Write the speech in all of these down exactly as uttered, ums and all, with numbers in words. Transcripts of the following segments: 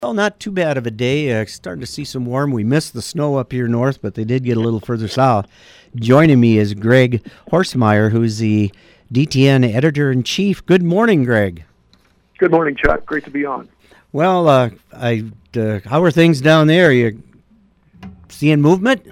Well, not too bad of a day. Uh, starting to see some warm. We missed the snow up here north, but they did get a little further south. Joining me is Greg Horstmeyer, who's the D T N editor-in-chief. Good morning, Greg. Good morning, Chuck. Great to be on. Well, uh, I, uh, how are things down there? You seeing movement?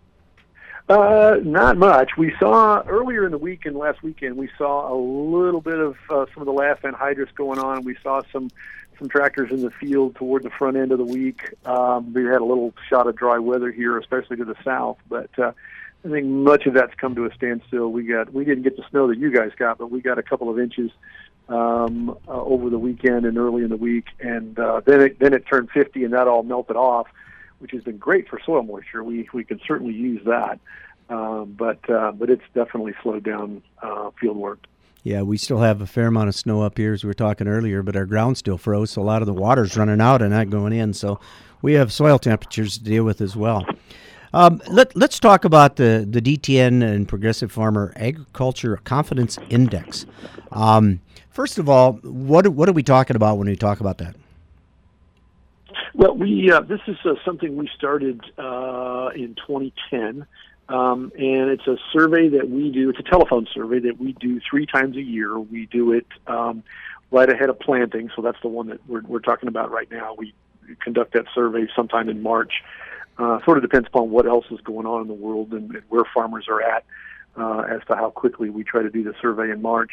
Uh, not much. We saw earlier in the week and last weekend, we saw a little bit of uh, some of the last anhydrous going on. We saw some some tractors in the field toward the front end of the week. Um, we had a little shot of dry weather here, especially to the south, but uh, I think much of that's come to a standstill. We got we didn't get the snow that you guys got, but we got a couple of inches um, uh, over the weekend and early in the week, and uh, then it then it turned fifty, and that all melted off, which has been great for soil moisture. We we can certainly use that, um, but uh, but it's definitely slowed down uh, field work. Yeah, we still have a fair amount of snow up here, as we were talking earlier, but our ground still froze, so a lot of the water's running out and not going in. So we have soil temperatures to deal with as well. Um, let, let's talk about the, the D T N and Progressive Farmer Agriculture Confidence Index. Um, first of all, what what are we talking about when we talk about that? Well, we uh, this is uh, something we started uh, in twenty ten. Um, and it's a survey that we do. It's a telephone survey that we do three times a year. We do it um, right ahead of planting, so that's the one that we're, we're talking about right now. We conduct that survey sometime in March. Uh, sort of depends upon what else is going on in the world and, and where farmers are at uh, as to how quickly we try to do the survey in March.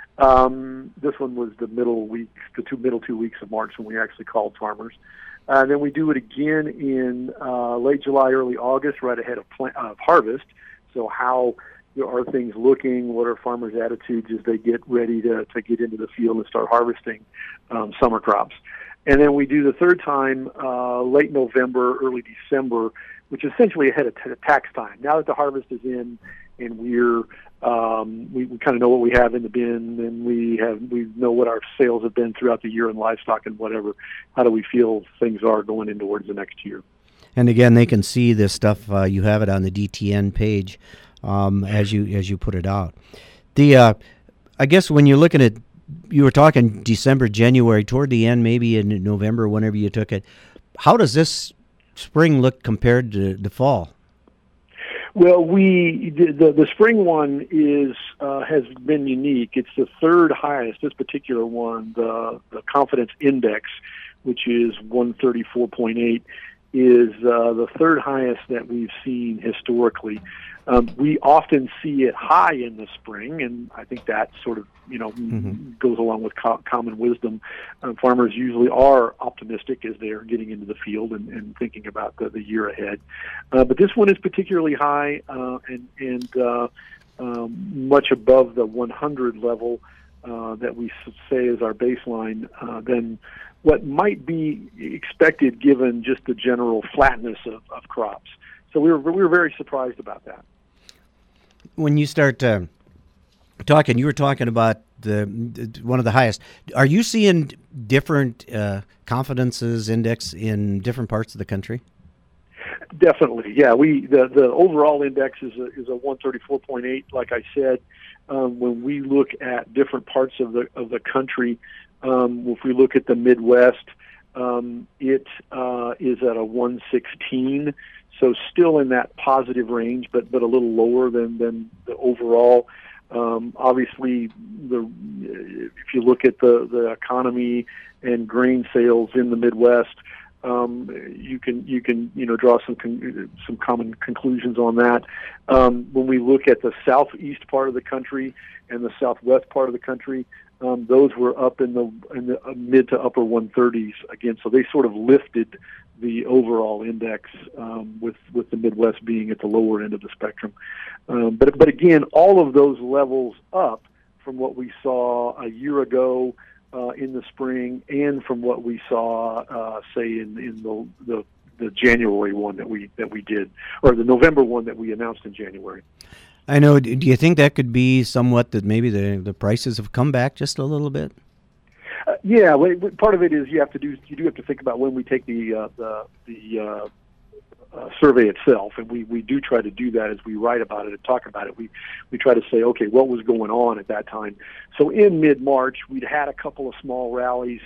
Um, this one was the middle weeks, the two middle two weeks of March when we actually called farmers. Uh, then we do it again in uh, late July, early August, right ahead of, plant, of harvest. So how are things looking? What are farmers' attitudes as they get ready to, to get into the field and start harvesting um, summer crops? And then we do the third time uh, late November, early December, which is essentially ahead of t- tax time. Now that the harvest is in and we're Um, we, we kind of know what we have in the bin, and we have we know what our sales have been throughout the year in livestock and whatever. How do we feel things are going in towards the next year? And again, they can see this stuff. Uh, you have it on the D T N page um, as you as you put it out. The uh, I guess when you're looking at, you were talking December, January, toward the end, maybe in November, whenever you took it. How does this spring look compared to the fall? Well, we the the, the spring one is uh, has been unique. It's the third highest. This particular one, the the confidence index, which is one thirty-four point eight, is uh, the third highest that we've seen historically. Um, we often see it high in the spring, and I think that sort of you know mm-hmm. goes along with co- common wisdom. Uh, farmers usually are optimistic as they are getting into the field and, and thinking about the, the year ahead. Uh, but this one is particularly high uh, and, and uh, um, much above the one hundred level uh, that we say is our baseline uh, than what might be expected given just the general flatness of, of crops. So we were we were very surprised about that. When you start uh, talking, you were talking about the one of the highest. Are you seeing different uh, confidences index in different parts of the country? Definitely, yeah. We the, the overall index is a, is a one thirty-four point eight. Like I said, um, when we look at different parts of the of the country, um, if we look at the Midwest, um, it uh, is at a one sixteen. So still in that positive range, but but a little lower than, than the overall. Um, obviously, the if you look at the, the economy and grain sales in the Midwest, um, you can you can you know draw some con- some common conclusions on that. Um, when we look at the southeast part of the country and the southwest part of the country, um, those were up in the in the mid to upper one thirties again. So they sort of lifted the overall index, um, with with the Midwest being at the lower end of the spectrum. Um, but but again, all of those levels up from what we saw a year ago uh, in the spring, and from what we saw, uh, say in in the, the the January one that we that we did, or the November one that we announced in January. I know. Do you think that could be somewhat that maybe the the prices have come back just a little bit? Uh, yeah, well, part of it is you have to do you do have to think about when we take the uh, the the uh, uh, survey itself, and we, we do try to do that as we write about it and talk about it. We we try to say, okay, what was going on at that time? So in mid March, we'd had a couple of small rallies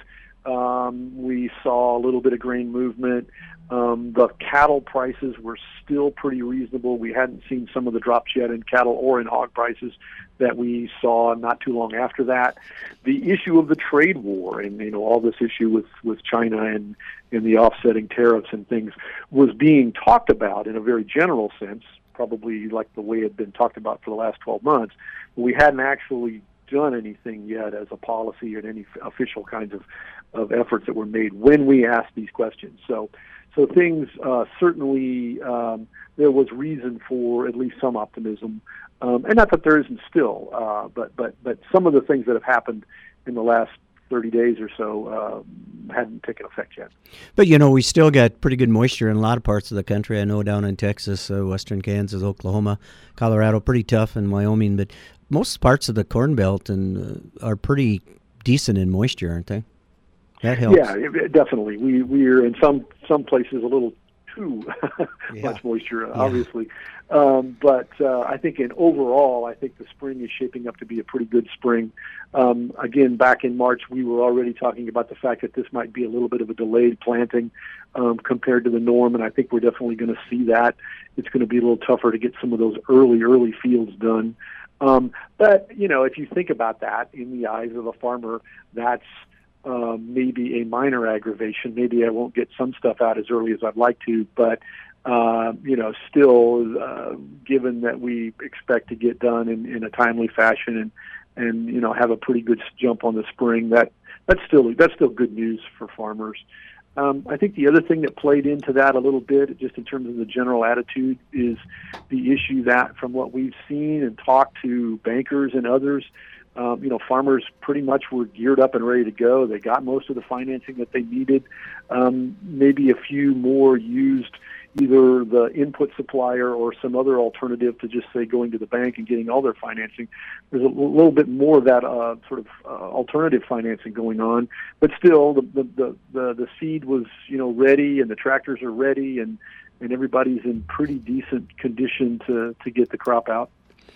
Um, we saw a little bit of grain movement. Um, the cattle prices were still pretty reasonable. We hadn't seen some of the drops yet in cattle or in hog prices that we saw not too long after that. The issue of the trade war and, you know, all this issue with, with China and, and the offsetting tariffs and things was being talked about in a very general sense, probably like the way it had been talked about for the last twelve months. But we hadn't actually done anything yet as a policy or any official kinds of, of efforts that were made when we asked these questions. So So things uh, certainly, um, there was reason for at least some optimism, um, and not that there isn't still, uh, but but but some of the things that have happened in the last thirty days or so uh, hadn't taken effect yet. But you know, we still got pretty good moisture in a lot of parts of the country. I know down in Texas, uh, western Kansas, Oklahoma, Colorado, pretty tough, and Wyoming. But most parts of the Corn Belt and uh, are pretty decent in moisture, aren't they? That helps. Yeah, it, definitely. We we're in some some places a little too yeah. much moisture, yeah. obviously. Um, but uh, I think in overall, I think the spring is shaping up to be a pretty good spring. Um, again, back in March, we were already talking about the fact that this might be a little bit of a delayed planting um, compared to the norm, and I think we're definitely going to see that. It's going to be a little tougher to get some of those early, early fields done. Um, but, you know, if you think about that in the eyes of a farmer, that's Um, maybe a minor aggravation. Maybe I won't get some stuff out as early as I'd like to, but uh, you know, still, uh, given that we expect to get done in, in a timely fashion and and you know have a pretty good jump on the spring, that that's still that's still good news for farmers. Um, I think the other thing that played into that a little bit, just in terms of the general attitude, is the issue that from what we've seen and talked to bankers and others. Um, you know, farmers pretty much were geared up and ready to go. They got most of the financing that they needed. Um, maybe a few more used either the input supplier or some other alternative to just, say, going to the bank and getting all their financing. There's a little bit more of that uh, sort of uh, alternative financing going on. But still, the, the, the, the, the seed was, you know, ready, and the tractors are ready, and, and everybody's in pretty decent condition to, to get the crop out.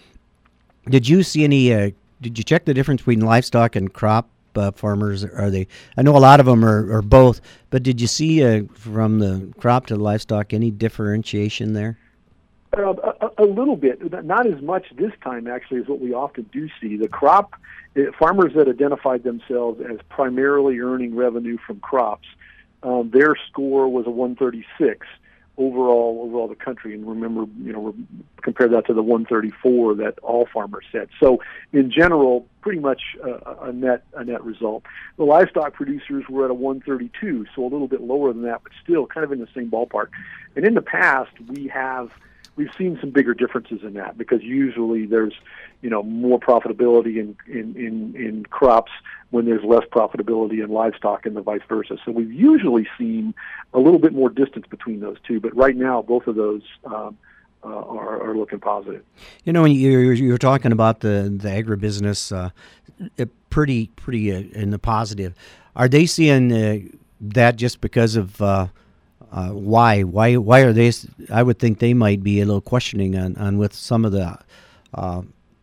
Did you see any... Uh Did you check the difference between livestock and crop uh, farmers? Are they? I know a lot of them are, are both, but did you see uh, from the crop to the livestock any differentiation there? Uh, a, a little bit, not as much this time actually as what we often do see. The crop uh, farmers that identified themselves as primarily earning revenue from crops, um, their score was a one thirty-six. Overall, overall the country, and remember, you know, compare that to the one thirty-four that all farmers said. So, in general, pretty much uh, a net a net result. The livestock producers were at a one thirty-two, so a little bit lower than that, but still kind of in the same ballpark. And in the past, we have we've seen some bigger differences in that because usually there's, you know, more profitability in in in, in crops when there's less profitability in livestock and the vice versa. So we've usually seen a little bit more distance between those two, but right now both of those um, uh, are, are looking positive. You know, when you're, you're talking about the, the agribusiness, uh, pretty pretty uh, in the positive, are they seeing uh, that just because of uh, uh, why? Why why are they, I would think they might be a little questioning on, on with some of the uh,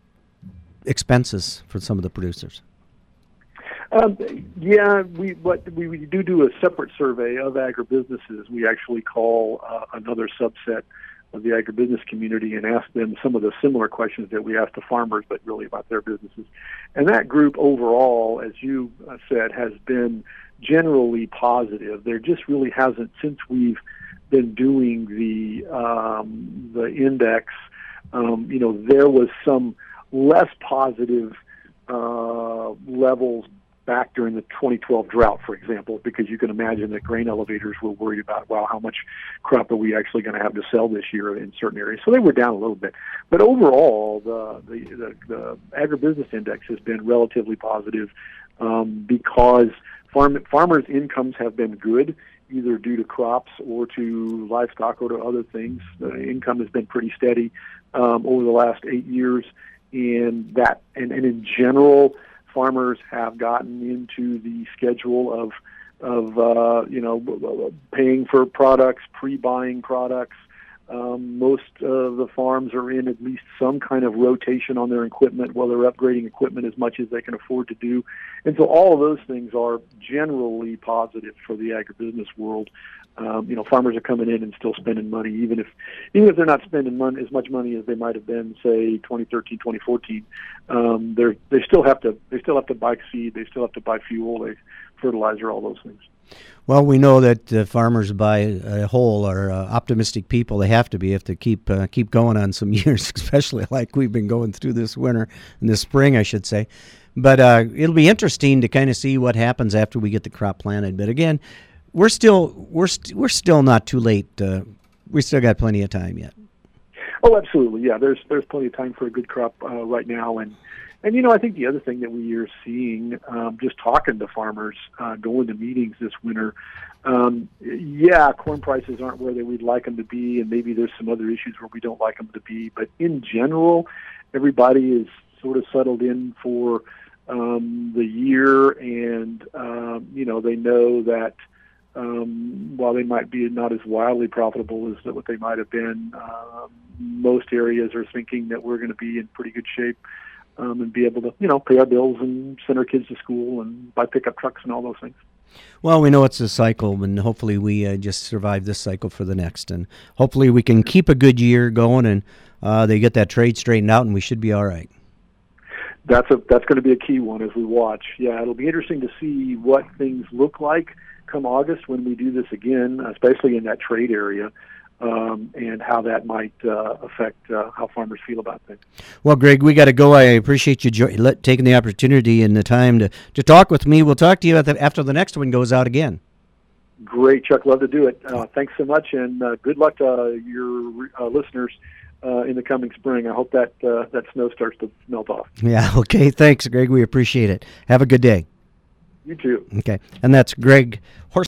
expenses for some of the producers? Um, yeah, we but we, we do do a separate survey of agribusinesses. We actually call uh, another subset of the agribusiness community and ask them some of the similar questions that we ask the farmers, but really about their businesses. And that group overall, as you uh, said, has been generally positive. There just really hasn't, since we've been doing the um, the index, um, you know, there was some less positive uh, levels back during the twenty twelve drought, for example, because you can imagine that grain elevators were worried about, well, how much crop are we actually going to have to sell this year in certain areas. So they were down a little bit. But overall, the the, the, the agribusiness index has been relatively positive um, because farm, farmers' incomes have been good, either due to crops or to livestock or to other things. The income has been pretty steady um, over the last eight years, and that and, and in general, farmers have gotten into the schedule of of uh, you know paying for products, pre-buying products, Um, most of the farms are in at least some kind of rotation on their equipment while they're upgrading equipment as much as they can afford to do. And so all of those things are generally positive for the agribusiness world. Um, you know, farmers are coming in and still spending money, even if even if they're not spending money, as much money as they might have been, say, twenty thirteen, twenty fourteen. Um, they're they still have to they still have to buy seed, they still have to buy fuel, they fertilizer, all those things. Well, we know that uh, farmers by a whole are uh, optimistic people. They have to be if they keep uh, keep going on some years, especially like we've been going through this winter and this spring, I should say. But uh, it'll be interesting to kind of see what happens after we get the crop planted. But again, we're still we're st- we're still not too late. Uh, we still got plenty of time yet. Oh, absolutely, yeah. There's there's plenty of time for a good crop uh, right now, and. And, you know, I think the other thing that we are seeing, um, just talking to farmers, uh, going to meetings this winter, um, yeah, corn prices aren't where they, we'd like them to be, and maybe there's some other issues where we don't like them to be. But in general, everybody is sort of settled in for um, the year, and, um, you know, they know that um, while they might be not as wildly profitable as what they might have been, uh, most areas are thinking that we're going to be in pretty good shape. Um, and be able to, you know, pay our bills and send our kids to school and buy pickup trucks and all those things. Well, we know it's a cycle, and hopefully we uh, just survive this cycle for the next. And hopefully we can keep a good year going, and uh, they get that trade straightened out, and we should be all right. That's a that's going to be a key one as we watch. Yeah, it'll be interesting to see what things look like come August when we do this again, especially in that trade area. Um, and how that might uh, affect uh, how farmers feel about things. Well, Greg, we got to go. I appreciate you jo- let, taking the opportunity and the time to, to talk with me. We'll talk to you at the, after the next one goes out again. Great, Chuck. Love to do it. Uh, thanks so much, and uh, good luck to uh, your uh, listeners uh, in the coming spring. I hope that uh, that snow starts to melt off. Yeah, okay. Thanks, Greg. We appreciate it. Have a good day. You too. Okay. And that's Greg Horst.